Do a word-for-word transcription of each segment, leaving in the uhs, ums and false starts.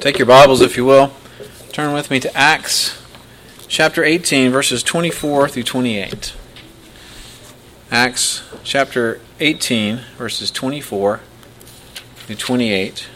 Take your Bibles, if you will. Turn with me to Acts chapter eighteen, verses twenty-four through twenty-eight. Acts chapter eighteen, verses twenty-four through twenty-eight.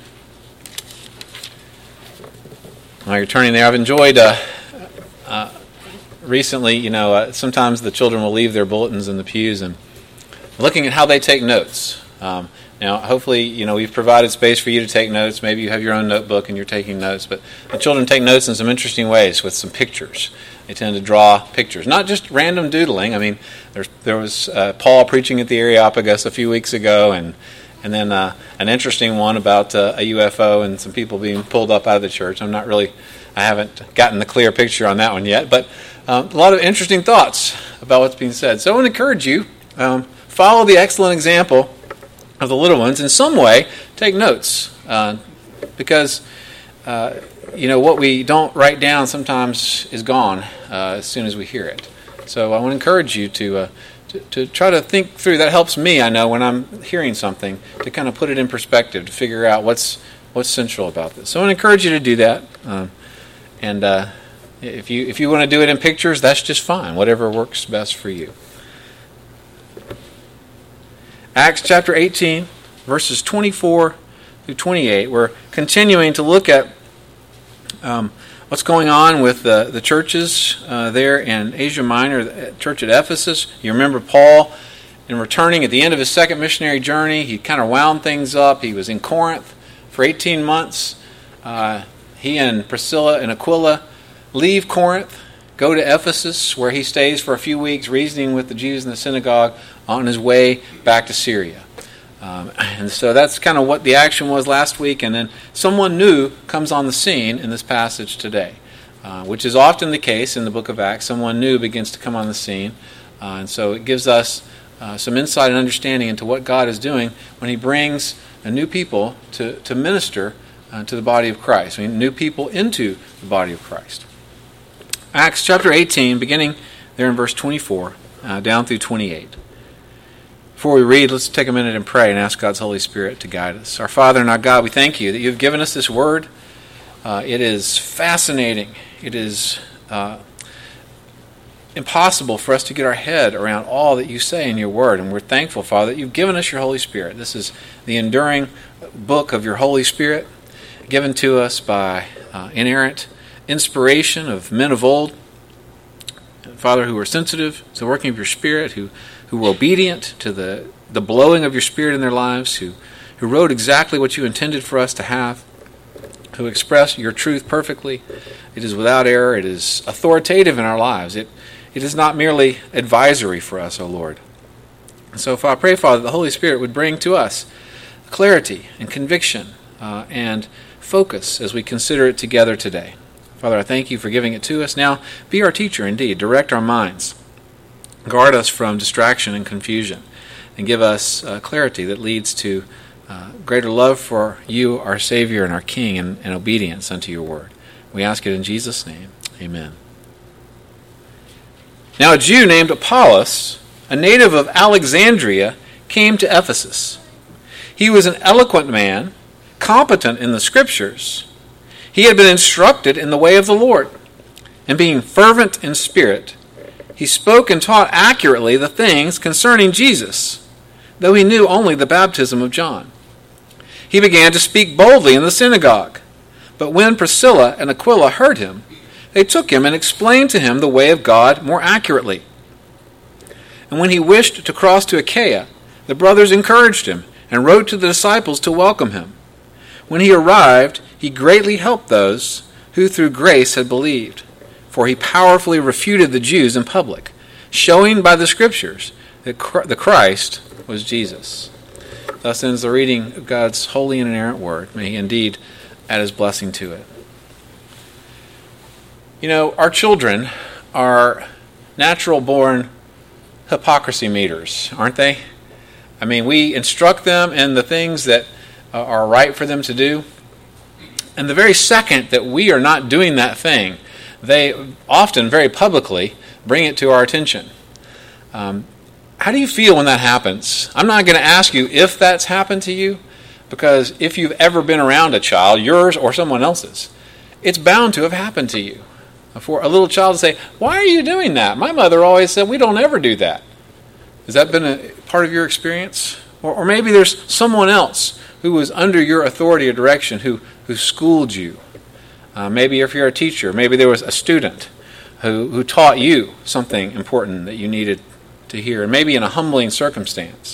While you're turning there, I've enjoyed uh, uh, recently, you know, uh, sometimes the children will leave their bulletins in the pews and looking at how they take notes. Um, Now, hopefully, you know, we've provided space for you to take notes. Maybe you have your own notebook and you're taking notes. But the children take notes in some interesting ways with some pictures. They tend to draw pictures, not just random doodling. I mean, there, there was uh, Paul preaching at the Areopagus a few weeks ago, and and then uh, an interesting one about uh, a U F O and some people being pulled up out of the church. I'm not really, I haven't gotten the clear picture on that one yet. But um, a lot of interesting thoughts about what's being said. So I want to encourage you, um, follow the excellent example of the little ones. In some way, take notes, uh, because uh, you know what we don't write down sometimes is gone uh, as soon as we hear it. So I want to encourage you to, uh, to to try to think through. That helps me, I know, when I'm hearing something, to kind of put it in perspective, to figure out what's what's central about this. So I want to encourage you to do that. Um, and uh, if you if you want to do it in pictures, that's just fine. Whatever works best for you. Acts chapter eighteen, verses twenty-four through twenty-eight. We're continuing to look at um, what's going on with the, the churches uh, there in Asia Minor, the church at Ephesus. You remember Paul, in returning at the end of his second missionary journey, he kind of wound things up. He was in Corinth for eighteen months. Uh, he and Priscilla and Aquila leave Corinth, go to Ephesus, where he stays for a few weeks, reasoning with the Jews in the synagogue on his way back to Syria. Um, and so that's kind of what the action was last week. And then someone new comes on the scene in this passage today, uh, which is often the case in the book of Acts. Someone new begins to come on the scene. Uh, and so it gives us uh, some insight and understanding into what God is doing when he brings a new people to, to minister uh, to the body of Christ. I mean, new people into the body of Christ. Acts chapter eighteen, beginning there in verse twenty-four, uh, down through twenty-eight. Before we read, let's take a minute and pray and ask God's Holy Spirit to guide us. Our Father and our God, we thank you that you've given us this word. Uh, it is fascinating. It is uh, impossible for us to get our head around all that you say in your word. And we're thankful, Father, that you've given us your Holy Spirit. This is the enduring book of your Holy Spirit, given to us by uh, inerrant inspiration of men of old, Father, who were sensitive to the working of your Spirit, who who were obedient to the, the blowing of your Spirit in their lives, who, who wrote exactly what you intended for us to have, who expressed your truth perfectly. It is without error. It is authoritative in our lives. It it is not merely advisory for us, O Lord. So if I pray, Father, the Holy Spirit would bring to us clarity and conviction uh, and focus as we consider it together today. Father, I thank you for giving it to us. Now, be our teacher indeed. Direct our minds. Guard us from distraction and confusion. And give us uh, clarity that leads to uh, greater love for you, our Savior and our King, and, and obedience unto your word. We ask it in Jesus' name. Amen. Now a Jew named Apollos, a native of Alexandria, came to Ephesus. He was an eloquent man, competent in the Scriptures. He had been instructed in the way of the Lord, and being fervent in spirit, he spoke and taught accurately the things concerning Jesus, though he knew only the baptism of John. He began to speak boldly in the synagogue, but when Priscilla and Aquila heard him, they took him and explained to him the way of God more accurately. And when he wished to cross to Achaia, the brothers encouraged him and wrote to the disciples to welcome him. When he arrived, he greatly helped those who through grace had believed, for he powerfully refuted the Jews in public, showing by the Scriptures that the Christ was Jesus. Thus ends the reading of God's holy and inerrant word. May he indeed add his blessing to it. You know, our children are natural-born hypocrisy meters, aren't they? I mean, we instruct them in the things that are right for them to do, and the very second that we are not doing that thing, they often very publicly bring it to our attention. Um, how do you feel when that happens? I'm not going to ask you if that's happened to you, Because if you've ever been around a child, yours or someone else's, it's bound to have happened to you. For a little child to say, "Why are you doing that? My mother always said we don't ever do that." Has that been a part of your experience? Or, or maybe there's someone else who was under your authority or direction who, who schooled you. Uh, maybe if you're a teacher, maybe there was a student who, who taught you something important that you needed to hear, and maybe in a humbling circumstance.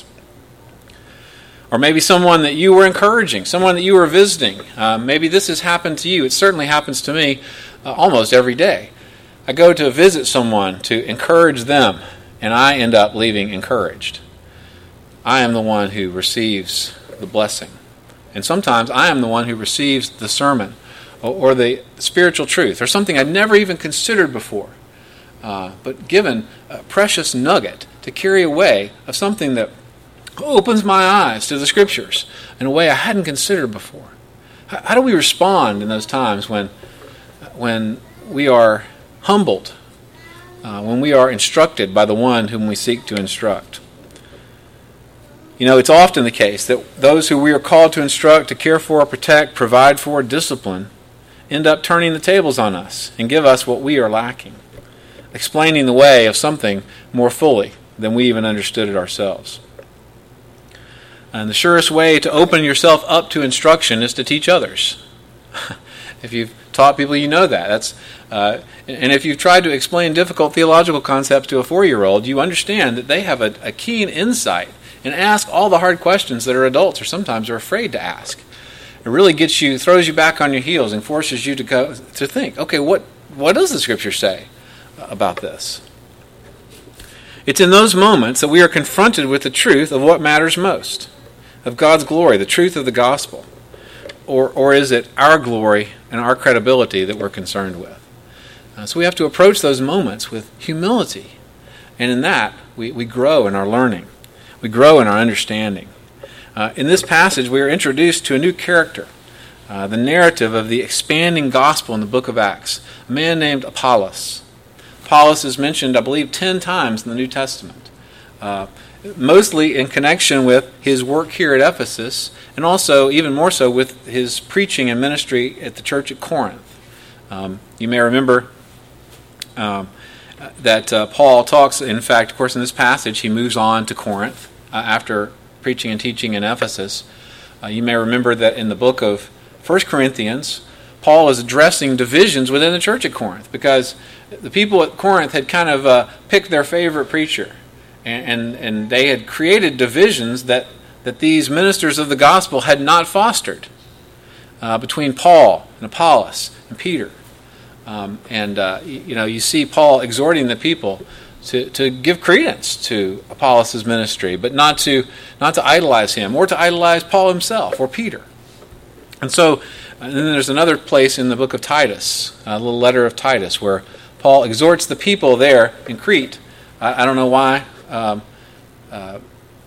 Or maybe someone that you were encouraging, someone that you were visiting. Uh, maybe this has happened to you. It certainly happens to me uh, almost every day. I go to visit someone to encourage them, and I end up leaving encouraged. I am the one who receives the blessing. And sometimes I am the one who receives the sermon or, or the spiritual truth or something I'd never even considered before, uh, but given a precious nugget to carry away of something that opens my eyes to the Scriptures in a way I hadn't considered before. How, how do we respond in those times when, when we are humbled, uh, when we are instructed by the one whom we seek to instruct? You know, it's often the case that those who we are called to instruct, to care for, protect, provide for, discipline, end up turning the tables on us and give us what we are lacking, explaining the way of something more fully than we even understood it ourselves. And the surest way to open yourself up to instruction is to teach others. If you've taught people, you know that. That's uh, and if you've tried to explain difficult theological concepts to a four-year-old, you understand that they have a, a keen insight and ask all the hard questions that our adults or sometimes are afraid to ask. It really gets you, throws you back on your heels and forces you to go to think, okay, what what does the Scripture say about this? It's in those moments that we are confronted with the truth of what matters most, of God's glory, the truth of the gospel. Or, or is it our glory and our credibility that we're concerned with? Uh, so we have to approach those moments with humility. And in that, we, we grow in our learning. We grow in our understanding. Uh, in this passage, we are introduced to a new character, uh, the narrative of the expanding gospel in the book of Acts, a man named Apollos. Apollos is mentioned, I believe, ten times in the New Testament, uh, mostly in connection with his work here at Ephesus, and also, even more so, with his preaching and ministry at the church at Corinth. Um, you may remember um, that uh, Paul talks, in fact, of course, in this passage, he moves on to Corinth uh, after preaching and teaching in Ephesus. Uh, you may remember that in the book of First Corinthians, Paul is addressing divisions within the church at Corinth because the people at Corinth had kind of uh, picked their favorite preacher, and, and, and they had created divisions that, that these ministers of the gospel had not fostered uh, between Paul and Apollos and Peter. Um, and, uh, you, you know, you see Paul exhorting the people to, to give credence to Apollos' ministry, but not to not to idolize him or to idolize Paul himself or Peter. And so, and then there's another place in the book of Titus, a little letter of Titus, where Paul exhorts the people there in Crete. I, I don't know why um, uh,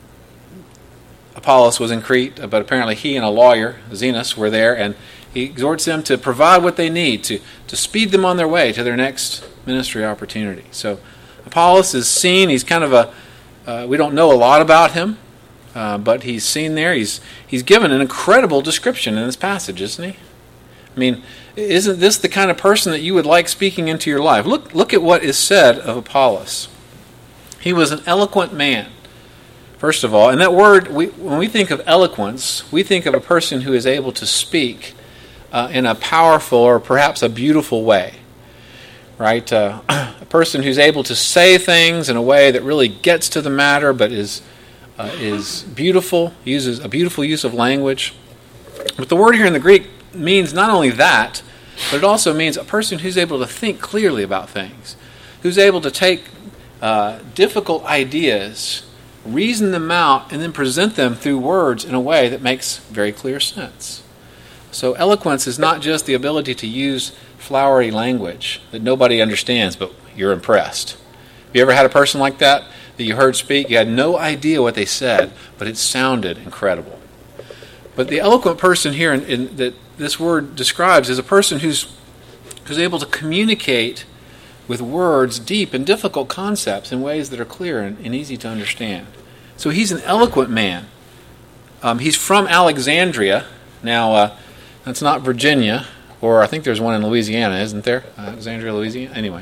Apollos was in Crete, but apparently he and a lawyer, Zenas, were there, and he exhorts them to provide what they need to, to speed them on their way to their next ministry opportunity. So Apollos is seen. He's kind of a, uh, we don't know a lot about him, uh, but he's seen there. He's he's given an incredible description in this passage, isn't he? I mean, isn't this the kind of person that you would like speaking into your life? Look, look at what is said of Apollos. He was an eloquent man, first of all. And that word, we, when we think of eloquence, we think of a person who is able to speak uh, in a powerful or perhaps a beautiful way. Right? Uh, a person who's able to say things in a way that really gets to the matter but is uh, is beautiful, uses a beautiful use of language. But the word here in the Greek means not only that, but it also means a person who's able to think clearly about things, who's able to take uh, difficult ideas, reason them out, and then present them through words in a way that makes very clear sense. So eloquence is not just the ability to use flowery language that nobody understands, but you're impressed. Have you ever had a person like that that you heard speak? You had no idea what they said, but it sounded incredible. But the eloquent person here in, in, that this word describes is a person who's who's able to communicate with words deep and difficult concepts in ways that are clear and, and easy to understand. So he's an eloquent man. Um, he's from Alexandria. Now, uh, that's not Virginia, or I think there's one in Louisiana, isn't there? Uh, Alexandria, Louisiana? Anyway.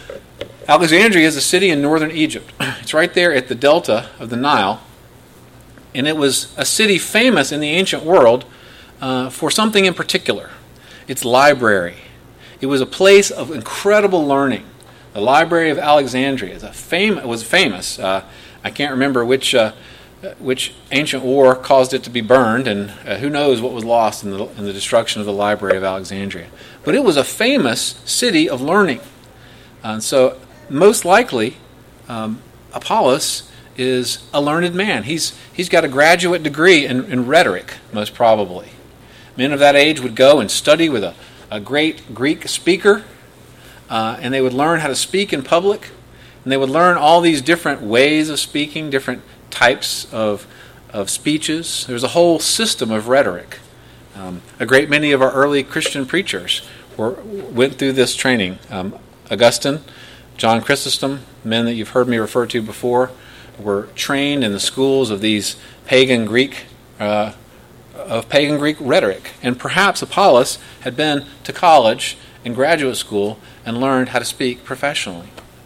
Alexandria is a city in northern Egypt. It's right there at the delta of the Nile. And it was a city famous in the ancient world uh, for something in particular. Its library. It was a place of incredible learning. The Library of Alexandria is a fam- was famous. Uh, I can't remember which uh, which ancient war caused it to be burned, and uh, who knows what was lost in the, in the destruction of the Library of Alexandria. But it was a famous city of learning. And so, most likely, um, Apollos is a learned man. He's he's got a graduate degree in, in rhetoric, most probably. Men of that age would go and study with a, a great Greek speaker, uh, and they would learn how to speak in public, and they would learn all these different ways of speaking, different types of of speeches. There's a whole system of rhetoric. Um, a great many of our early Christian preachers were went through this training. Um, Augustine, John Chrysostom, men that you've heard me refer to before, were trained in the schools of these pagan Greek uh, of pagan Greek rhetoric. And perhaps Apollos had been to college and graduate school and learned how to speak professionally.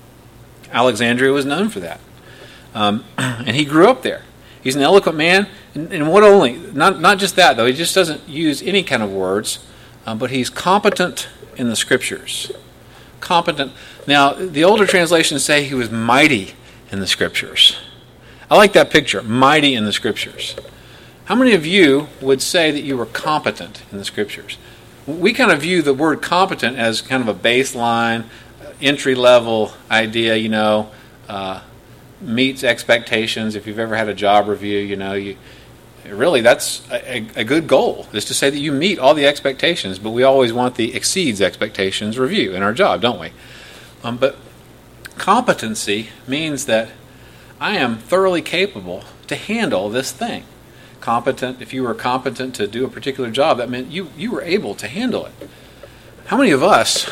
Alexandria was known for that. Um, and he grew up there. He's an eloquent man, and, and what only, not, not just that though, he just doesn't use any kind of words, um, but he's competent in the Scriptures. Competent. Now, the older translations say he was mighty in the Scriptures. I like that picture, mighty in the Scriptures. How many of you would say that you were competent in the Scriptures? We kind of view the word competent as kind of a baseline, entry-level idea, you know, uh, meets expectations. If you've ever had a job review, you know, you really that's a, a good goal, is to say that you meet all the expectations, but we always want the exceeds expectations review in our job, don't we? Um, but competency means that I am thoroughly capable to handle this thing. Competent, if you were competent to do a particular job, that meant you, you were able to handle it. How many of us,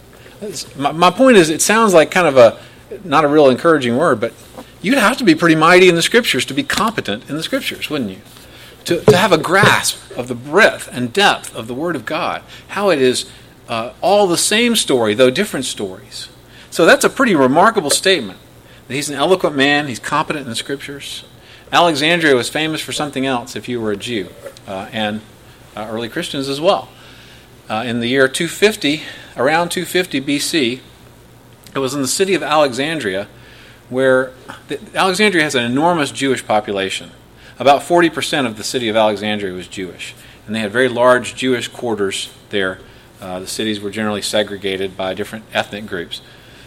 my, my point is, it sounds like kind of a, not a real encouraging word, but you'd have to be pretty mighty in the Scriptures to be competent in the Scriptures, wouldn't you? To, to have a grasp of the breadth and depth of the Word of God, how it is uh, all the same story, though different stories. So that's a pretty remarkable statement. That he's an eloquent man, he's competent in the Scriptures. Alexandria was famous for something else if you were a Jew, uh, and uh, early Christians as well. Uh, in the year two fifty, around two fifty B C, it was in the city of Alexandria where the, Alexandria has an enormous Jewish population. About forty percent of the city of Alexandria was Jewish, and they had very large Jewish quarters there. Uh, the cities were generally segregated by different ethnic groups.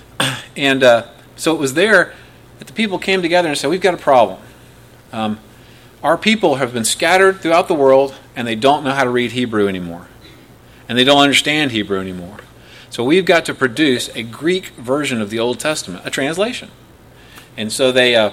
And uh, so it was there that the people came together and said, we've got a problem. Um, our people have been scattered throughout the world, and they don't know how to read Hebrew anymore. And they don't understand Hebrew anymore. So we've got to produce a Greek version of the Old Testament, a translation. And so they, uh,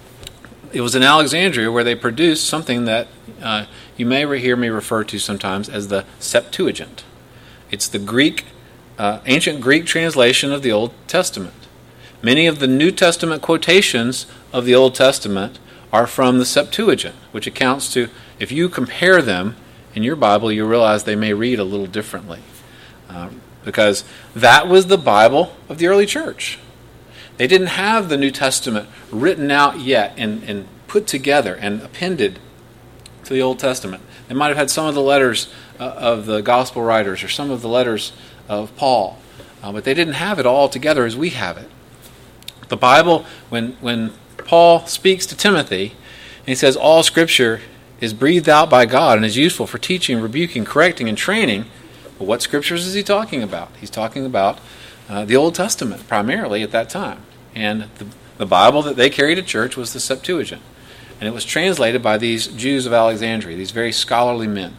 it was in Alexandria where they produced something that uh, you may hear me refer to sometimes as the Septuagint. It's the Greek, uh, ancient Greek translation of the Old Testament. Many of the New Testament quotations of the Old Testament are from the Septuagint, which accounts to, if you compare them in your Bible, you realize they may read a little differently. Um, because that was the Bible of the early church. They didn't have the New Testament written out yet and, and put together and appended to the Old Testament. They might have had some of the letters uh, of the gospel writers or some of the letters of Paul, uh, but they didn't have it all together as we have it. The Bible, when when Paul speaks to Timothy, and he says all Scripture is breathed out by God and is useful for teaching, rebuking, correcting, and training. Well, what Scriptures is he talking about? He's talking about uh, the Old Testament primarily at that time. And the, the Bible that they carried to church was the Septuagint. And it was translated by these Jews of Alexandria, these very scholarly men.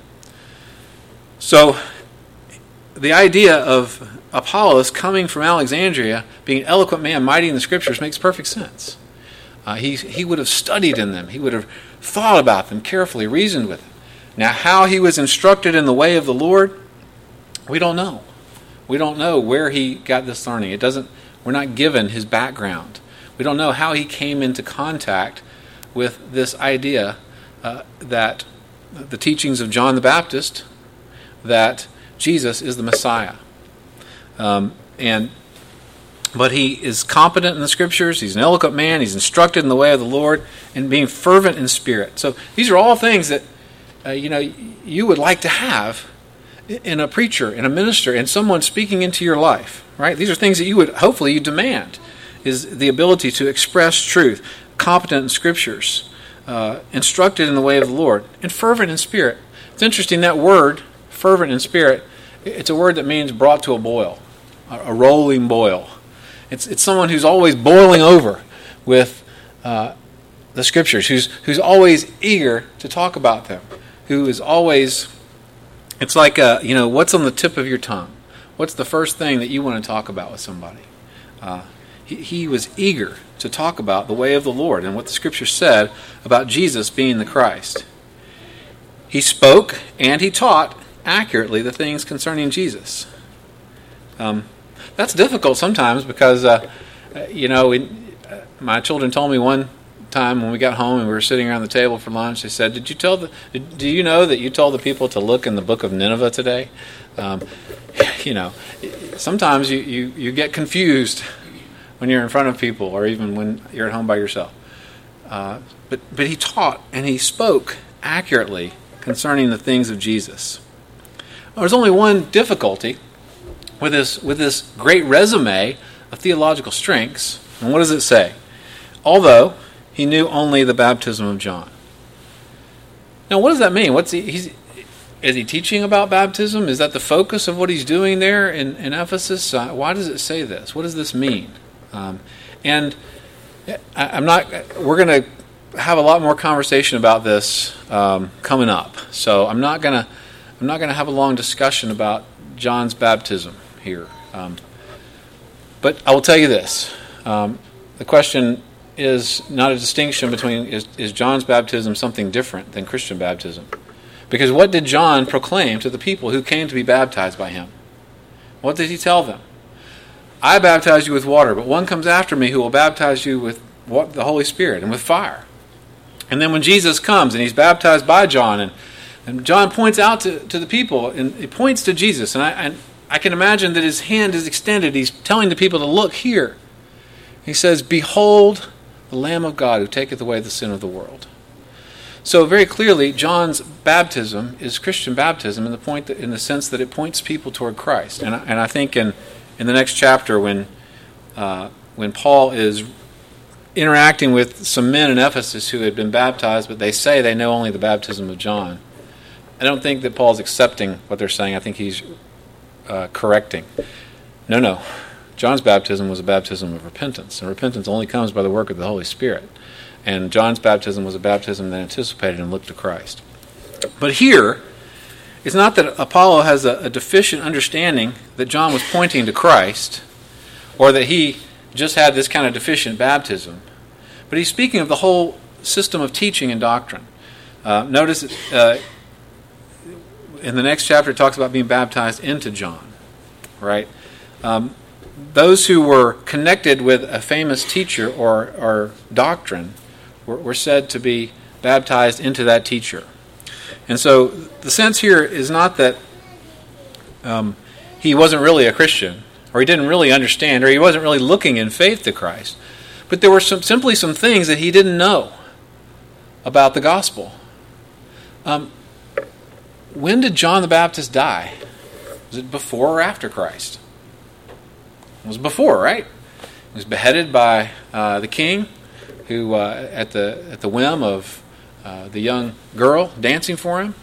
So the idea of Apollos coming from Alexandria, being an eloquent man, mighty in the Scriptures, makes perfect sense. Uh, he, he would have studied in them. He would have thought about them carefully, reasoned with them. Now, how he was instructed in the way of the Lord, we don't know. We don't know where he got this learning. It doesn't. We're not given his background. We don't know how he came into contact with this idea uh, that the teachings of John the Baptist, that Jesus is the Messiah. Um, and But he is competent in the Scriptures. He's an eloquent man. He's instructed in the way of the Lord, and being fervent in spirit. So these are all things that uh, you know you would like to have in a preacher, in a minister, in someone speaking into your life. Right? These are things that you would hopefully you demand, is the ability to express truth, competent in Scriptures, uh, instructed in the way of the Lord, and fervent in spirit. It's interesting, that word, fervent in spirit, it's a word that means brought to a boil, a rolling boil. It's it's someone who's always boiling over with uh, the Scriptures, who's who's always eager to talk about them, who is always, it's like, uh, you know, what's on the tip of your tongue? What's the first thing that you want to talk about with somebody? Uh, he, he was eager to talk about the way of the Lord and what the Scripture said about Jesus being the Christ. He spoke and he taught accurately the things concerning Jesus. Um, that's difficult sometimes because, uh, you know, we, uh, my children told me one time when we got home and we were sitting around the table for lunch, they said, "Did you tell the? Did, do you know that you told the people to look in the book of Nineveh today?" Um, you know, sometimes you, you, you get confused when you're in front of people, or even when you're at home by yourself. Uh, but but he taught and he spoke accurately concerning the things of Jesus. There's only one difficulty with this with this great resume of theological strengths. And what does it say? Although he knew only the baptism of John. Now, what does that mean? What's he, he's, is he teaching about baptism? Is that the focus of what he's doing there in, in Ephesus? Uh, why does it say this? What does this mean? Um, and I, I'm not. We're going to have a lot more conversation about this um, coming up. So I'm not going to. I'm not going to have a long discussion about John's baptism here. Um, but I will tell you this. Um, the question is not a distinction between, is, is John's baptism something different than Christian baptism? Because what did John proclaim to the people who came to be baptized by him? What did he tell them? I baptize you with water, but one comes after me who will baptize you with the Holy Spirit and with fire. And then when Jesus comes and he's baptized by John, and And John points out to, to the people, and he points to Jesus. And I, and I can imagine that his hand is extended. He's telling the people to look here. He says, "Behold the Lamb of God who taketh away the sin of the world." So very clearly, John's baptism is Christian baptism in the point that, in the sense that it points people toward Christ. And I, and I think in, in the next chapter, when uh, when Paul is interacting with some men in Ephesus who had been baptized, but they say they know only the baptism of John, I don't think that Paul's accepting what they're saying. I think he's uh, correcting. No, no. John's baptism was a baptism of repentance, and repentance only comes by the work of the Holy Spirit. And John's baptism was a baptism that anticipated and looked to Christ. But here, it's not that Apollo has a, a deficient understanding that John was pointing to Christ, or that he just had this kind of deficient baptism. But he's speaking of the whole system of teaching and doctrine. Uh, notice uh, in the next chapter it talks about being baptized into John, right? Um, those who were connected with a famous teacher or, or doctrine were, were said to be baptized into that teacher. And so the sense here is not that um, he wasn't really a Christian, or he didn't really understand, or he wasn't really looking in faith to Christ, but there were some, simply some things that he didn't know about the gospel. Um, when did John the Baptist die? Was it before or after Christ? It was before, right? He was beheaded by uh, the king, who uh, at the at the whim of uh, the young girl dancing for him.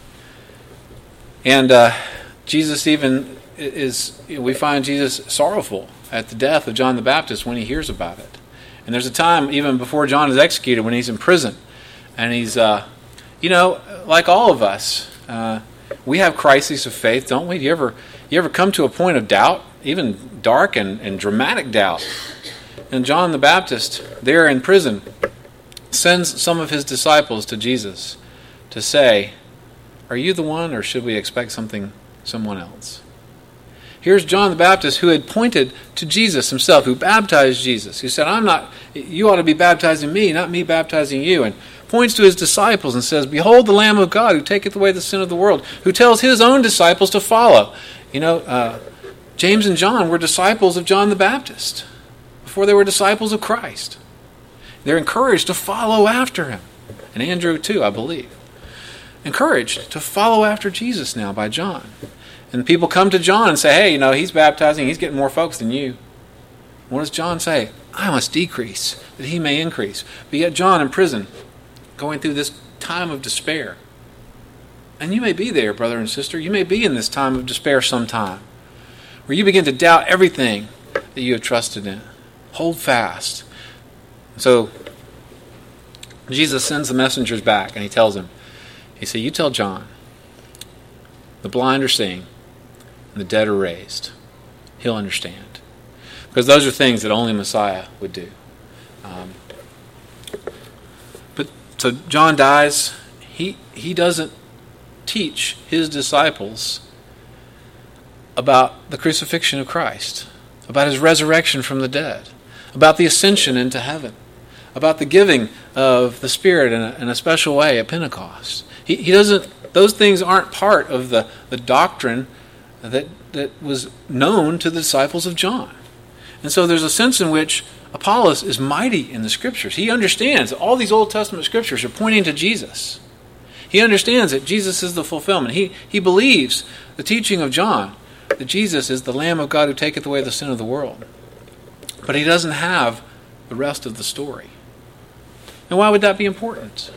And uh, Jesus even is, we find Jesus sorrowful at the death of John the Baptist when he hears about it. And there's a time even before John is executed when he's in prison. And he's, uh, you know, like all of us, uh, we have crises of faith, don't we? You ever, you ever come to a point of doubt, even dark and, and dramatic doubt? And John the Baptist, there in prison, sends some of his disciples to Jesus to say, "Are you the one, or should we expect something, someone else?" Here's John the Baptist, who had pointed to Jesus himself, who baptized Jesus, who said, "I'm not, you ought to be baptizing me, not me baptizing you." And points to his disciples and says, "Behold the Lamb of God who taketh away the sin of the world," who tells his own disciples to follow. You know, uh, James and John were disciples of John the Baptist before they were disciples of Christ. They're encouraged to follow after him. And Andrew too, I believe. Encouraged to follow after Jesus now by John. And people come to John and say, "Hey, you know, he's baptizing, he's getting more folks than you." What does John say? "I must decrease, that he may increase." But yet John in prison, going through this time of despair. And you may be there, brother and sister. You may be in this time of despair sometime, where you begin to doubt everything that you have trusted in. Hold fast. So Jesus sends the messengers back, and he tells him, he said, "You tell John, the blind are seeing, and the dead are raised." He'll understand. Because those are things that only Messiah would do. Um, but so John dies. He he doesn't teach his disciples about the crucifixion of Christ, about his resurrection from the dead, about the ascension into heaven, about the giving of the Spirit in a, in a special way at Pentecost. He, he doesn't. Those things aren't part of the, the doctrine that that was known to the disciples of John. And so there's a sense in which Apollos is mighty in the Scriptures. He understands that all these Old Testament Scriptures are pointing to Jesus. He understands that Jesus is the fulfillment. He, he believes the teaching of John, that Jesus is the Lamb of God who taketh away the sin of the world. But he doesn't have the rest of the story. And why would that be important?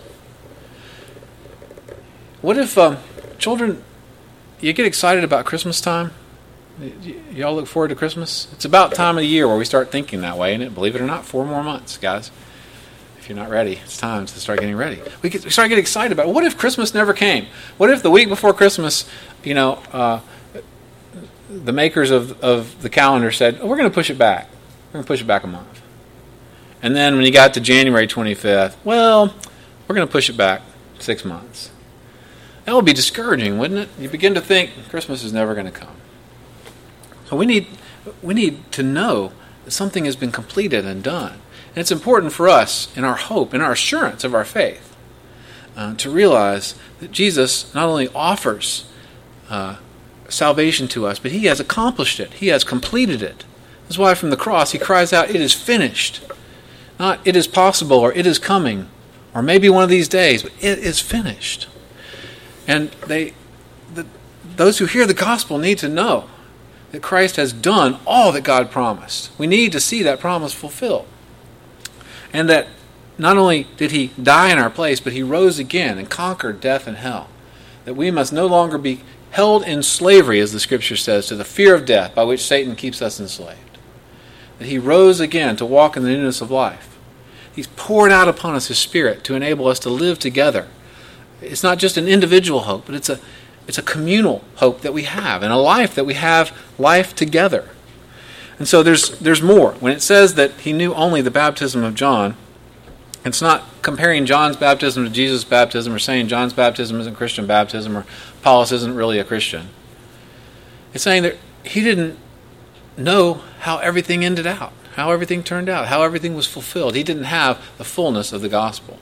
What if um, children, you get excited about Christmas time? Y- y'all look forward to Christmas? It's about time of the year where we start thinking that way, and it, believe it or not, four more months, guys. If you're not ready, it's time to start getting ready. We, get, we start getting excited about it. What if Christmas never came? What if the week before Christmas, you know, uh, the makers of, of the calendar said, "Oh, we're going to push it back. We're going to push it back a month." And then when you got to January twenty-fifth, well, we're going to push it back six months. That would be discouraging, wouldn't it? You begin to think Christmas is never going to come. So we need we need to know that something has been completed and done. And it's important for us in our hope, in our assurance of our faith, uh, to realize that Jesus not only offers uh, salvation to us, but he has accomplished it. He has completed it. That's why from the cross he cries out, "It is finished." Not "it is possible" or "it is coming," or maybe one of these days, but it is finished. And they, the, those who hear the gospel need to know that Christ has done all that God promised. We need to see that promise fulfilled. And that not only did he die in our place, but he rose again and conquered death and hell. That we must no longer be held in slavery, as the Scripture says, to the fear of death by which Satan keeps us enslaved. That he rose again to walk in the newness of life. He's poured out upon us his Spirit to enable us to live together. It's not just an individual hope, but it's a it's a communal hope that we have, and a life that we have life together. And so there's there's more. When it says that he knew only the baptism of John, it's not comparing John's baptism to Jesus' baptism or saying John's baptism isn't Christian baptism or Apollos isn't really a Christian. It's saying that he didn't know how everything ended out, how everything turned out, how everything was fulfilled. He didn't have the fullness of the gospel.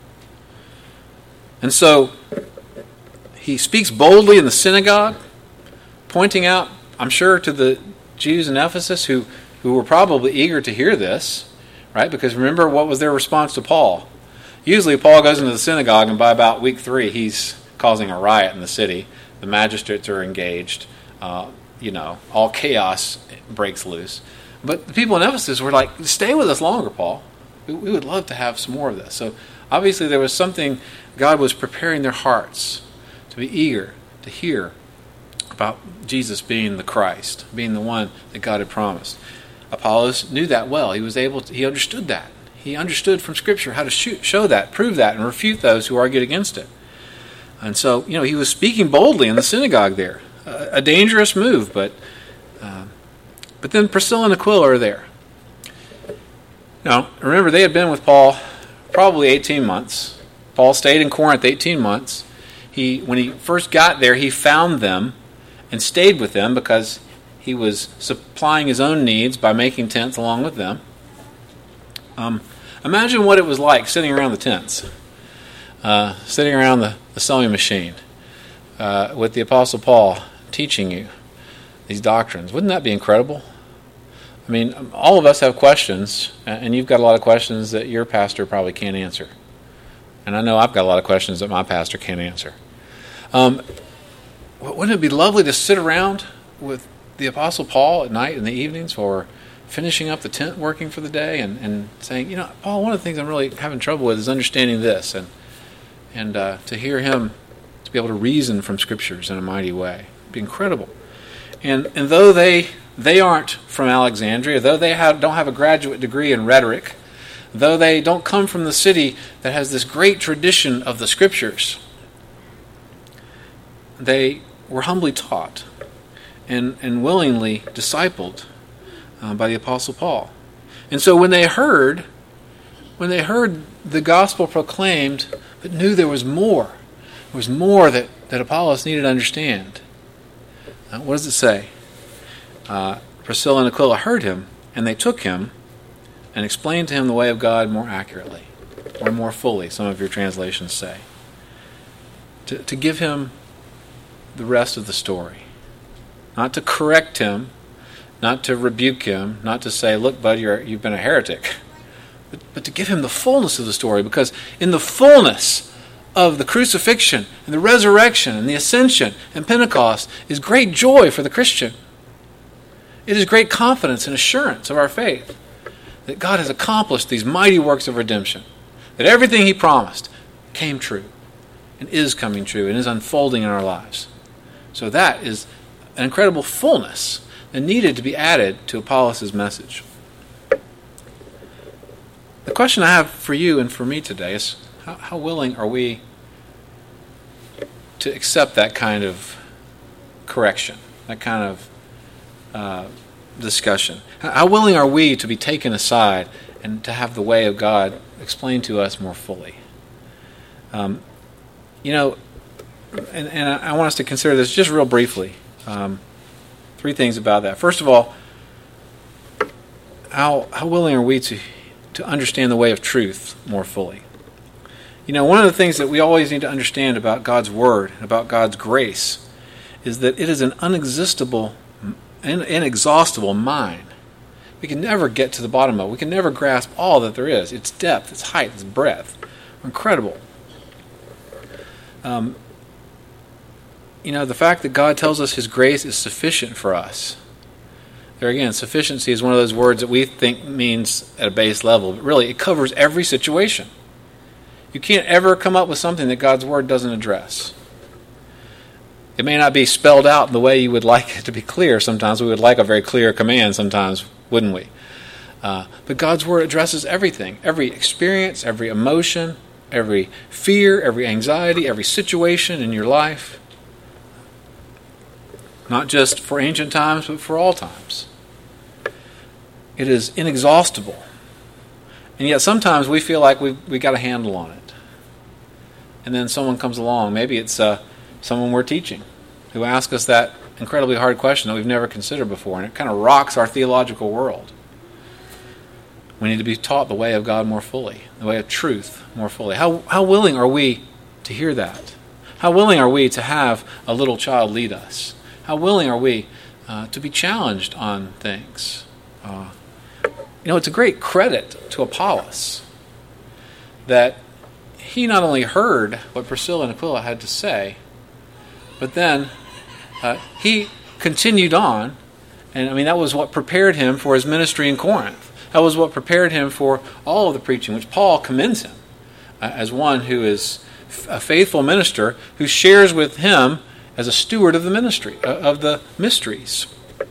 And so he speaks boldly in the synagogue, pointing out, I'm sure, to the Jews in Ephesus who, who were probably eager to hear this, right? Because remember, what was their response to Paul? Usually Paul goes into the synagogue, and by about week three, he's causing a riot in the city. The magistrates are engaged. Uh, you know, all chaos breaks loose. But the people in Ephesus were like, "Stay with us longer, Paul. We, we would love to have some more of this." So obviously there was something, God was preparing their hearts to be eager to hear about Jesus being the Christ, being the one that God had promised. Apollos knew that well. He was able to, he understood that. He understood from Scripture how to shoot, show that, prove that, and refute those who argued against it. And so, you know, he was speaking boldly in the synagogue there. A, a dangerous move, but uh, but then Priscilla and Aquila are there. Now, remember, they had been with Paul probably eighteen months. Paul stayed in Corinth eighteen months. He, when he first got there, he found them and stayed with them because he was supplying his own needs by making tents along with them. Um, imagine what it was like sitting around the tents. uh, sitting around the, the sewing machine uh, with the Apostle Paul teaching you these doctrines. Wouldn't that be incredible? I mean, all of us have questions, and you've got a lot of questions that your pastor probably can't answer. And I know I've got a lot of questions that my pastor can't answer. Um, wouldn't it be lovely to sit around with the Apostle Paul at night in the evenings or finishing up the tent working for the day and, and saying, you know, Paul, one of the things I'm really having trouble with is understanding this, and and uh, to hear him, to be able to reason from Scriptures in a mighty way. It'd be incredible. And and though they they aren't from Alexandria, though they have, don't have a graduate degree in rhetoric, though they don't come from the city that has this great tradition of the Scriptures, they were humbly taught and, and willingly discipled uh, by the Apostle Paul. And so when they heard, when they heard the gospel proclaimed, but knew there was more, there was more that, that Apollos needed to understand. Uh, what does it say? Uh, Priscilla and Aquila heard him, and they took him and explained to him the way of God more accurately, or more fully, some of your translations say. To, to give him the rest of the story. Not to correct him, not to rebuke him, not to say, look, bud, you're, you've been a heretic, but, but to give him the fullness of the story, because in the fullness of the crucifixion and the resurrection and the ascension and Pentecost is great joy for the Christian. It is great confidence and assurance of our faith that God has accomplished these mighty works of redemption, that everything He promised came true and is coming true and is unfolding in our lives. So that is an incredible fullness that needed to be added to Apollos' message. The question I have for you and for me today is, how, how willing are we to accept that kind of correction, that kind of uh, discussion? How willing are we to be taken aside and to have the way of God explained to us more fully? Um, you know, and, and I want us to consider this just real briefly. Um, three things about that. First of all, how how willing are we to to understand the way of truth more fully? You know, one of the things that we always need to understand about God's Word, about God's grace, is that it is an unexistible, inexhaustible mine. We can never get to the bottom of it. We can never grasp all that there is. Its depth, its height, its breadth. Incredible. Um, you know, the fact that God tells us His grace is sufficient for us. There again, sufficiency is one of those words that we think means at a base level, but really it covers every situation. You can't ever come up with something that God's Word doesn't address. It may not be spelled out in the way you would like it to be clear. Sometimes we would like a very clear command, sometimes, wouldn't we? Uh, but God's Word addresses everything, every experience, every emotion, every fear, every anxiety, every situation in your life. Not just for ancient times, but for all times. It is inexhaustible. And yet sometimes we feel like we've we got a handle on it. And then someone comes along, maybe it's uh, someone we're teaching, who asks us that incredibly hard question that we've never considered before, and it kind of rocks our theological world. We need to be taught the way of God more fully, the way of truth more fully. How how willing are we to hear that? How willing are we to have a little child lead us? How willing are we uh, to be challenged on things? Uh, you know, it's a great credit to Apollos that he not only heard what Priscilla and Aquila had to say, but then uh, he continued on, and I mean that was what prepared him for his ministry in Corinth. That was what prepared him for all of the preaching, which Paul commends him uh, as one who is a faithful minister who shares with him as a steward of the ministry, uh, of the mysteries.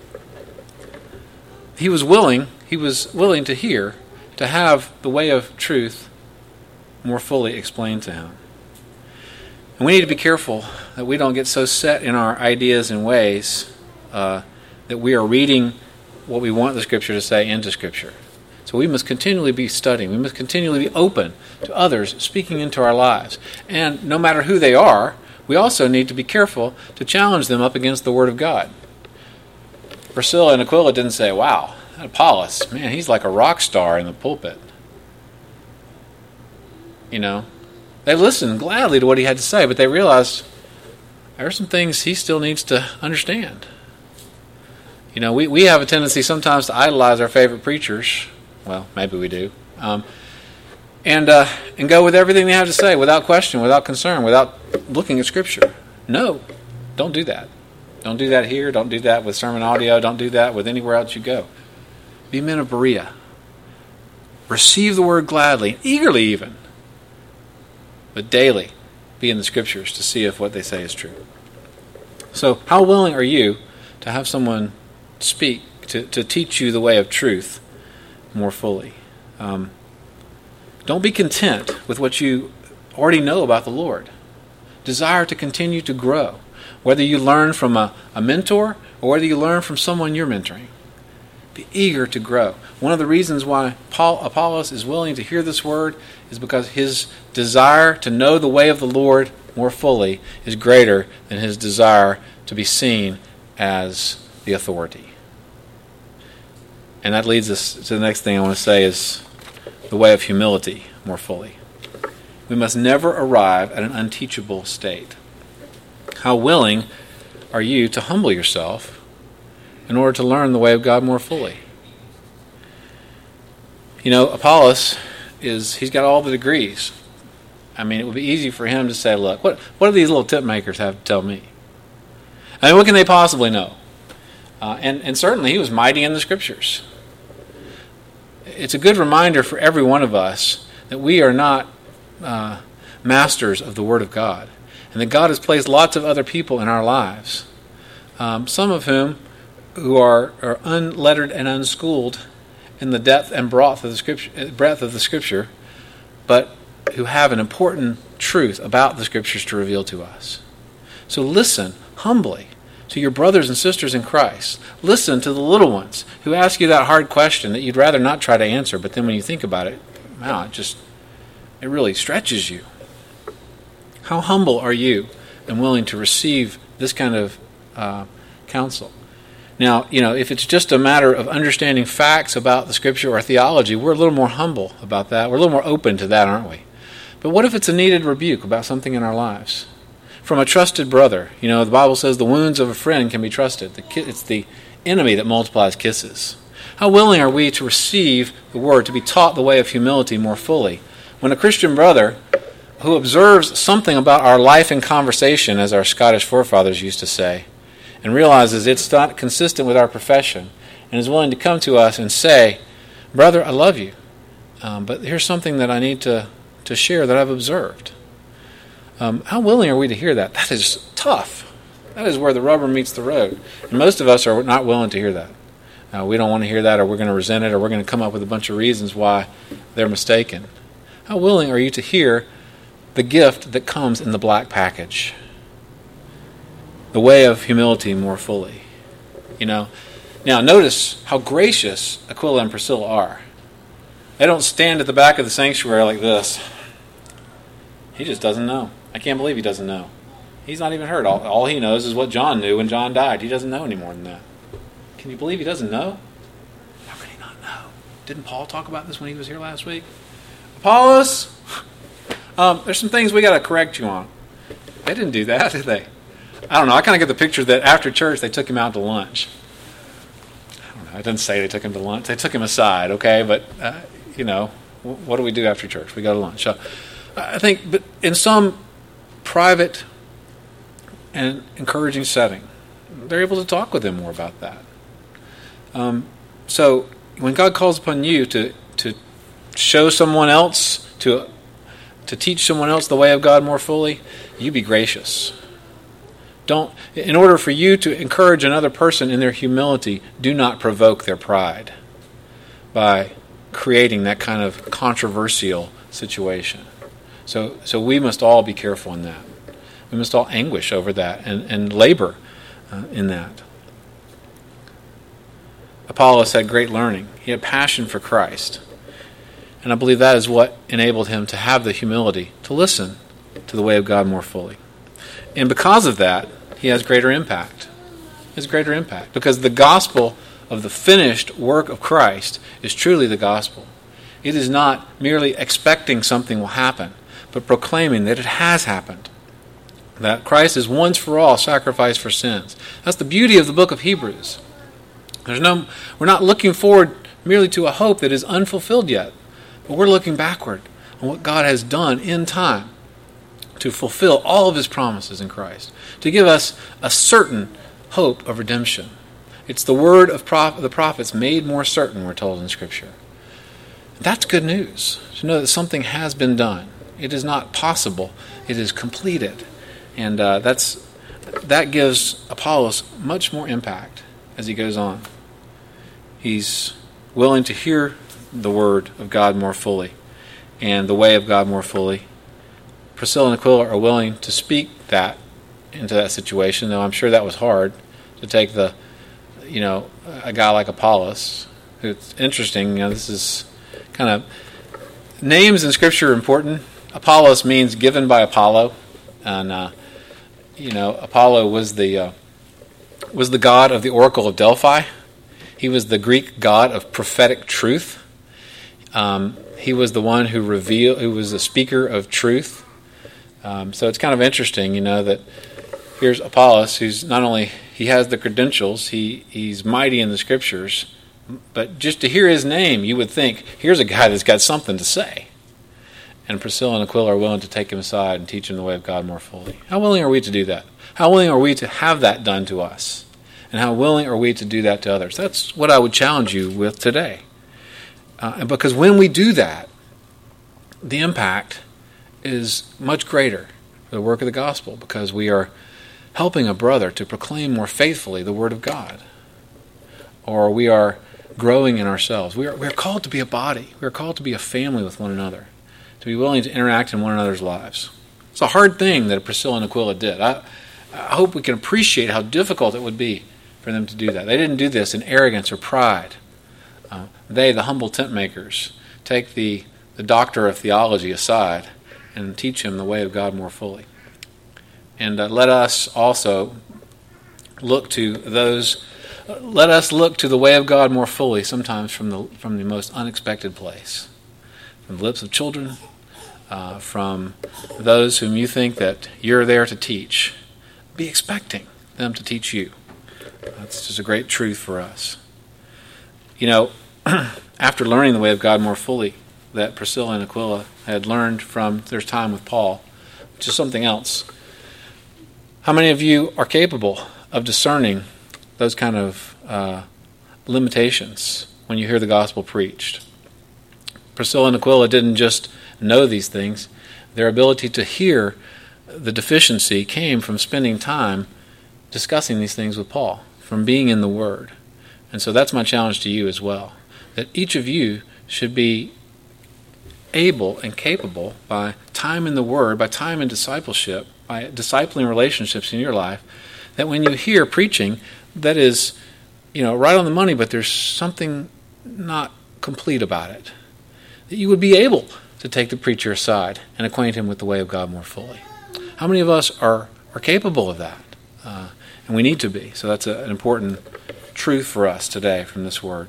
He was willing, he was willing to hear, to have the way of truth more fully explained to him. And we need to be careful that we don't get so set in our ideas and ways uh, that we are reading what we want the Scripture to say into Scripture. So we must continually be studying. We must continually be open to others speaking into our lives. And no matter who they are, we also need to be careful to challenge them up against the Word of God. Priscilla and Aquila didn't say, wow, that Apollos, man, he's like a rock star in the pulpit. You know, They listened gladly to what he had to say, but they realized there are some things he still needs to understand. You know, we, we have a tendency sometimes to idolize our favorite preachers. Well, maybe we do. Um, and uh, and go with everything they have to say without question, without concern, without looking at Scripture. No, don't do that. Don't do that here. Don't do that with sermon audio. Don't do that with anywhere else you go. Be men of Berea. Receive the word gladly, eagerly even, but daily be in the Scriptures to see if what they say is true. So how willing are you to have someone speak, to, to teach you the way of truth more fully? Um, don't be content with what you already know about the Lord. Desire to continue to grow, whether you learn from a, a mentor or whether you learn from someone you're mentoring. Be eager to grow. One of the reasons why Paul, Apollos is willing to hear this word is because his desire to know the way of the Lord more fully is greater than his desire to be seen as the authority. And that leads us to the next thing I want to say is the way of humility more fully. We must never arrive at an unteachable state. How willing are you to humble yourself in order to learn the way of God more fully? You know, Apollos is, he's got all the degrees. I mean, it would be easy for him to say, look, what, what do these little tip makers have to tell me? I mean, what can they possibly know? Uh, and, and certainly he was mighty in the Scriptures. It's a good reminder for every one of us that we are not uh, masters of the Word of God, and that God has placed lots of other people in our lives, um, some of whom who are, are unlettered and unschooled in the depth and breadth of the Scripture, breadth of the Scripture, but who have an important truth about the Scriptures to reveal to us. So listen humbly to your brothers and sisters in Christ. Listen to the little ones who ask you that hard question that you'd rather not try to answer, but then when you think about it, wow, it just, it really stretches you. How humble are you and willing to receive this kind of uh, counsel? Now, you know, if it's just a matter of understanding facts about the Scripture or theology, we're a little more humble about that. We're a little more open to that, aren't we? But what if it's a needed rebuke about something in our lives? From a trusted brother. You know, the Bible says the wounds of a friend can be trusted. The ki- it's the enemy that multiplies kisses. How willing are we to receive the word, to be taught the way of humility more fully? When a Christian brother who observes something about our life and conversation, as our Scottish forefathers used to say, and realizes it's not consistent with our profession, and is willing to come to us and say, brother, I love you, um, but here's something that I need to, to share that I've observed. Um, how willing are we to hear that? That is tough. That is where the rubber meets the road. And most of us are not willing to hear that. Uh, we don't want to hear that, or we're going to resent it, or we're going to come up with a bunch of reasons why they're mistaken. How willing are you to hear the gift that comes in the black package? The way of humility more fully. You know. Now notice how gracious Aquila and Priscilla are. They don't stand at the back of the sanctuary like this. He just doesn't know. I can't believe he doesn't know. He's not even heard. All, all he knows is what John knew when John died. He doesn't know any more than that. Can you believe he doesn't know? How could he not know? Didn't Paul talk about this when he was here last week? Apollos, um, there's some things we got to correct you on. They didn't do that, did they? I don't know. I kind of get the picture that after church they took him out to lunch. I don't know. I didn't say they took him to lunch. They took him aside, okay? But, uh, you know, what do we do after church? We go to lunch. So I think but in some private and encouraging setting, they're able to talk with him more about that. Um, so when God calls upon you to to show someone else, to to teach someone else the way of God more fully, you be gracious. Don't, in order for you to encourage another person in their humility, do not provoke their pride by creating that kind of controversial situation. So, so we must all be careful in that. We must all anguish over that and, and labor uh, in that. Apollos had great learning. He had passion for Christ. And I believe that is what enabled him to have the humility to listen to the way of God more fully. And because of that, he has greater impact. He has greater impact. Because the gospel of the finished work of Christ is truly the gospel. It is not merely expecting something will happen, but proclaiming that it has happened, that Christ is once for all sacrificed for sins. That's the beauty of the book of Hebrews. There's no, we're not looking forward merely to a hope that is unfulfilled yet, but we're looking backward on what God has done in time to fulfill all of his promises in Christ, to give us a certain hope of redemption. It's the word of prof- the prophets made more certain, we're told in Scripture. That's good news, to know that something has been done. It is not possible, it is completed. And uh, that's that gives Apollos much more impact as he goes on. He's willing to hear the word of God more fully and the way of God more fully. Priscilla and Aquila are willing to speak that into that situation, though I'm sure that was hard to take the, you know, a guy like Apollos. It's interesting, you know, this is kind of, names in Scripture are important. Apollos means given by Apollo, and uh, you know, Apollo was the uh, was the god of the Oracle of Delphi. He was the Greek god of prophetic truth. Um, he was the one who revealed, who was the speaker of truth. Um, so it's kind of interesting, you know, that here's Apollos, who's not only, he has the credentials, he he's mighty in the Scriptures, but just to hear his name, you would think, here's a guy that's got something to say. And Priscilla and Aquila are willing to take him aside and teach him the way of God more fully. How willing are we to do that? How willing are we to have that done to us? And how willing are we to do that to others? That's what I would challenge you with today. Uh, because when we do that, the impact is much greater for the work of the gospel, because we are helping a brother to proclaim more faithfully the word of God. Or we are growing in ourselves. We are, we are called to be a body. We are called to be a family with one another, to be willing to interact in one another's lives. It's a hard thing that Priscilla and Aquila did. I, I hope we can appreciate how difficult it would be for them to do that. They didn't do this in arrogance or pride. Uh, they, the humble tent makers, take the, the doctor of theology aside and teach him the way of God more fully. And uh, let us also look to those, uh, let us look to the way of God more fully, sometimes from the from the most unexpected place. From the lips of children, uh, from those whom you think that you're there to teach. Be expecting them to teach you. That's just a great truth for us. You know, after learning the way of God more fully, that Priscilla and Aquila had learned from their time with Paul, which is something else. How many of you are capable of discerning those kind of uh, limitations when you hear the gospel preached? Priscilla and Aquila didn't just know these things. Their ability to hear the deficiency came from spending time discussing these things with Paul, from being in the Word. And so that's my challenge to you as well, that each of you should be able and capable by time in the Word, by time in discipleship, by discipling relationships in your life, that when you hear preaching that is, you know, right on the money, but there's something not complete about it, that you would be able to take the preacher aside and acquaint him with the way of God more fully. How many of us are, are capable of that? Uh, and we need to be. So that's a, an important truth for us today from this word.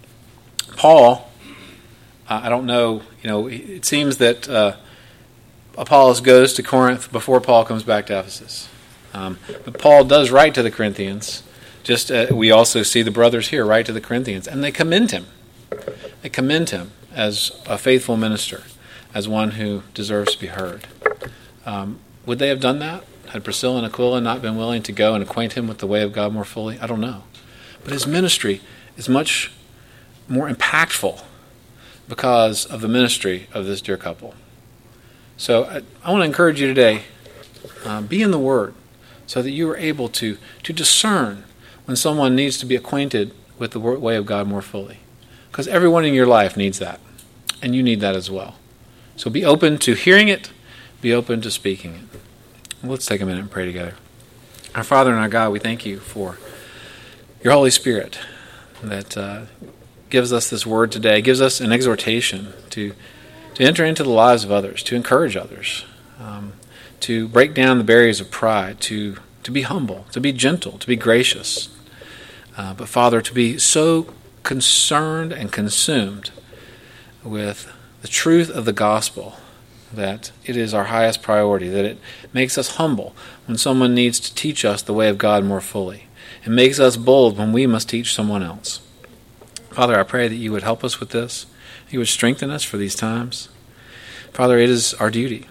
Paul, uh, I don't know, you know, it seems that uh, Apollos goes to Corinth before Paul comes back to Ephesus. Um, but Paul does write to the Corinthians. Just uh, we also see the brothers here write to the Corinthians, and they commend him. They commend him as a faithful minister, as one who deserves to be heard. Um, would they have done that? Had Priscilla and Aquila not been willing to go and acquaint him with the way of God more fully? I don't know. But his ministry is much more impactful because of the ministry of this dear couple. So I, I want to encourage you today, uh, be in the Word so that you are able to, to discern when someone needs to be acquainted with the way of God more fully. Because everyone in your life needs that, and you need that as well. So be open to hearing it, be open to speaking it. Let's take a minute and pray together. Our Father and our God, we thank you for your Holy Spirit that uh, gives us this word today, gives us an exhortation to, to enter into the lives of others, to encourage others, um, to break down the barriers of pride, to, to be humble, to be gentle, to be gracious. Uh, but Father, to be so concerned and consumed with the truth of the gospel that it is our highest priority, that it makes us humble when someone needs to teach us the way of God more fully. It makes us bold when we must teach someone else. Father, I pray that you would help us with this. You would strengthen us for these times. Father, it is our duty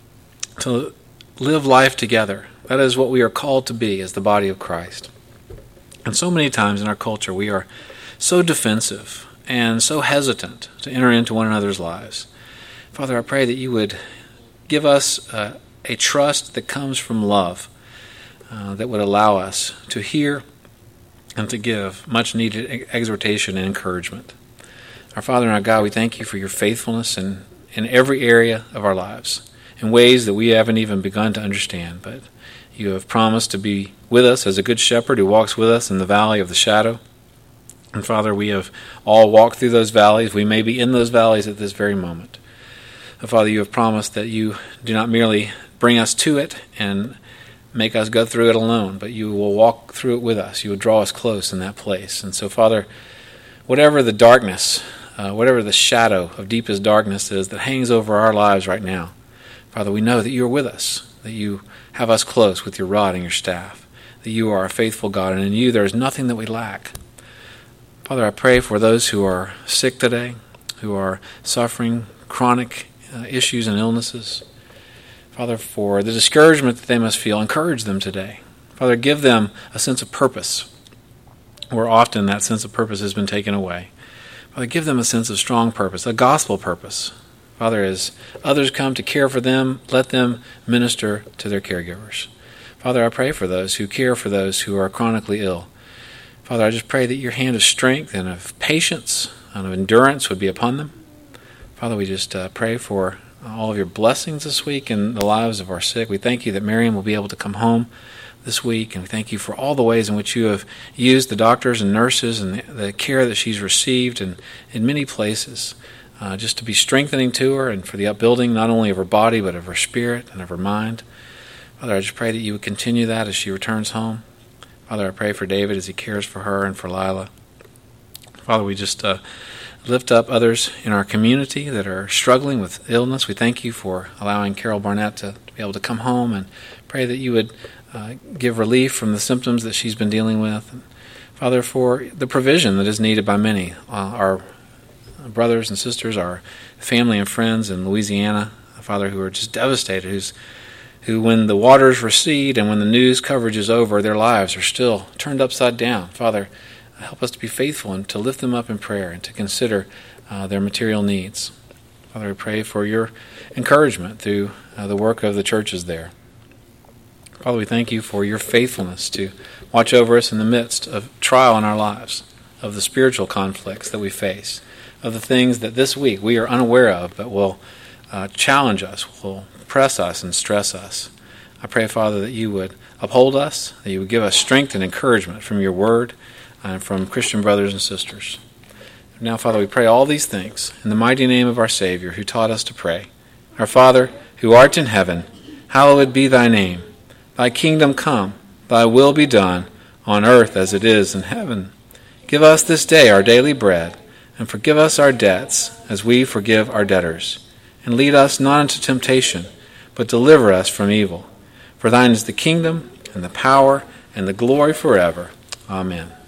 to live life together. That is what we are called to be as the body of Christ. And so many times in our culture we are so defensive and so hesitant to enter into one another's lives. Father, I pray that you would give us uh, a trust that comes from love, uh, that would allow us to hear and to give much needed exhortation and encouragement. Our Father and our God, we thank you for your faithfulness in, in every area of our lives, in ways that we haven't even begun to understand, but you have promised to be with us as a good shepherd who walks with us in the valley of the shadow. And Father, we have all walked through those valleys. We may be in those valleys at this very moment. But Father, you have promised that you do not merely bring us to it and make us go through it alone, but you will walk through it with us. You will draw us close in that place. And so, Father, whatever the darkness, uh, whatever the shadow of deepest darkness is that hangs over our lives right now, Father, we know that you are with us, that you have us close with your rod and your staff, that you are a faithful God, and in you there is nothing that we lack. Father, I pray for those who are sick today, who are suffering chronic uh, issues and illnesses. Father, for the discouragement that they must feel, encourage them today. Father, give them a sense of purpose, where often that sense of purpose has been taken away. Father, give them a sense of strong purpose, a gospel purpose. Father, as others come to care for them, let them minister to their caregivers. Father, I pray for those who care for those who are chronically ill. Father, I just pray that your hand of strength and of patience and of endurance would be upon them. Father, we just uh, pray for all of your blessings this week in the lives of our sick. We thank you that Miriam will be able to come home this week, and we thank you for all the ways in which you have used the doctors and nurses and the, the care that she's received in, in many places. Uh, just to be strengthening to her and for the upbuilding not only of her body but of her spirit and of her mind. Father, I just pray that you would continue that as she returns home. Father, I pray for David as he cares for her and for Lila. Father, we just uh, lift up others in our community that are struggling with illness. We thank you for allowing Carol Barnett to, to be able to come home, and pray that you would uh, give relief from the symptoms that she's been dealing with. And Father, for the provision that is needed by many, uh, our brothers and sisters, our family and friends in Louisiana, Father, who are just devastated, who's, who when the waters recede and when the news coverage is over, their lives are still turned upside down. Father, help us to be faithful and to lift them up in prayer and to consider uh, their material needs. Father, we pray for your encouragement through uh, the work of the churches there. Father, we thank you for your faithfulness to watch over us in the midst of trial in our lives, of the spiritual conflicts that we face, of the things that this week we are unaware of but will uh, challenge us, will press us and stress us. I pray, Father, that you would uphold us, that you would give us strength and encouragement from your word and from Christian brothers and sisters. Now, Father, we pray all these things in the mighty name of our Savior, who taught us to pray. Our Father, who art in heaven, hallowed be thy name. Thy kingdom come, thy will be done, on earth as it is in heaven. Give us this day our daily bread, and forgive us our debts, as we forgive our debtors. And lead us not into temptation, but deliver us from evil. For thine is the kingdom, and the power, and the glory forever. Amen.